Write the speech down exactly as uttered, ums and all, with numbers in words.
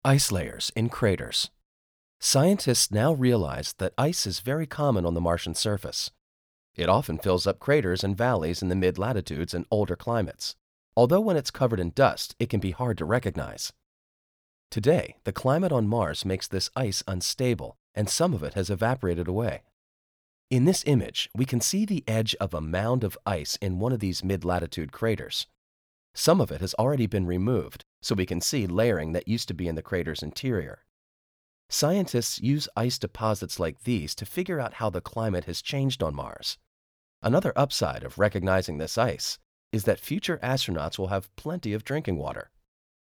Ice layers in craters. Scientists now realize that ice is very common on the Martian surface. It often fills up craters and valleys in the mid-latitudes and older climates, although when it's covered in dust, it can be hard to recognize. Today, the climate on Mars makes this ice unstable, and some of it has evaporated away. In this image, we can see the edge of a mound of ice in one of these mid-latitude craters. Some of it has already been removed, so we can see layering that used to be in the crater's interior. Scientists use ice deposits like these to figure out how the climate has changed on Mars. Another upside of recognizing this ice is that future astronauts will have plenty of drinking water.